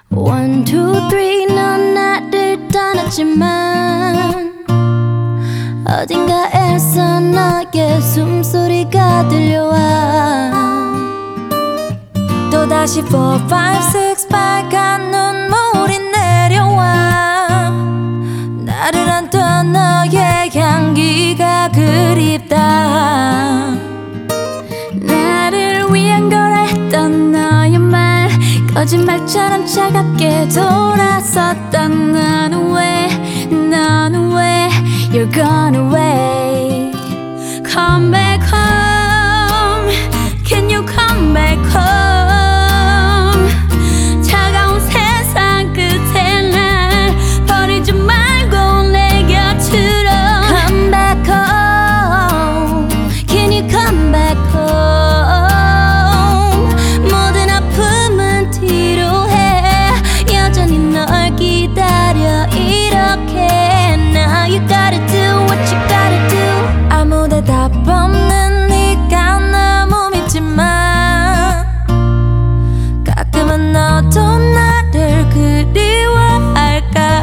One, two, three 넌 나를 떠났지만 어딘가에서 너의 숨소리가 들려와. 또다시 4, 5, 6 빨간 눈물이 내려와. 나를 안던 너의 향기가 그립다. 나를 위한 거라 했던 너의 말 거짓말처럼 차갑게 돌아섰던 너는 왜 You're gone away. Come back home. Can you come back home? 차가운 세상 끝에 날 버리지 말고 내 곁으로 Come back home. Can you come back home? 모든 아픔은 뒤로 해. 여전히 널 기다려 이렇게. Now you gotta do what you gotta do. 아무 대답 없는 네가 너무 밌지만 가끔은 너도 나를 그리워할까.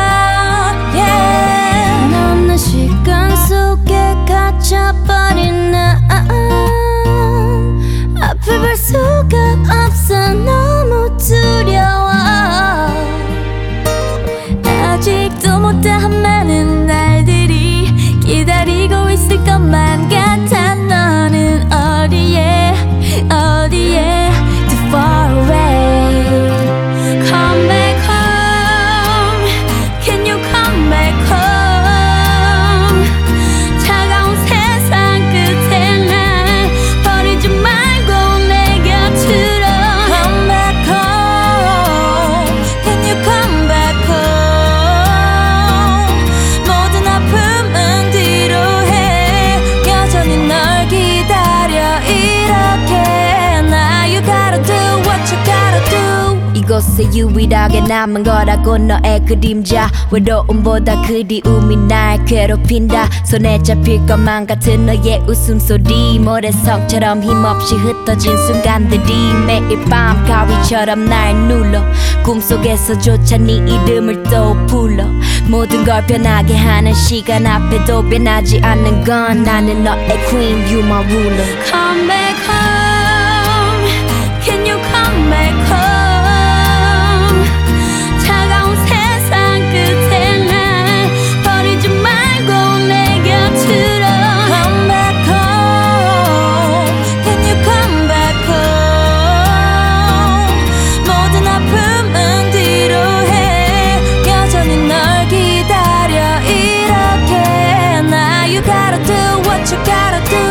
Yeah. 너 없는 시간 속에 갇혀버린 난 앞을 볼 수가 없어. 너무 두려워. 아직도 못다한 많은 날들이 기다리고 있을 것만 같아. 너는 어디에 Too far away. Come back home. Can you come back home? 차가운 세상 끝에 날 버리지 말고 내 곁으로 Come back home. Can you come back home? 모든 아픔은 뒤로 해. 여전히 널 기다려 이렇게. Now you gotta do what you gotta do. 이곳에 유일하게 남은 거라고 너의 그림자. 외로움보다 그리움이 날 괴롭힌다. 손에 잡힐 것만 같은 너의 웃음소리. 모래성처럼 힘없이 흩어진 순간들이 매일 밤 가위처럼 날 눌러. 꿈속에서조차 네 이름을 또 불러. 모든 걸 변하게 하는 시간 앞에도 변하지 않는 건 나는 너의 queen, you my ruler. Come back home. Can you come back home? 차가운 세상 끝에 날 버리지 말고 내 곁으로 Come back home. Can you come back home? 모든 아픔은 뒤로 해. 여전히 널 기다려 이렇게. Now you gotta do what you gotta do.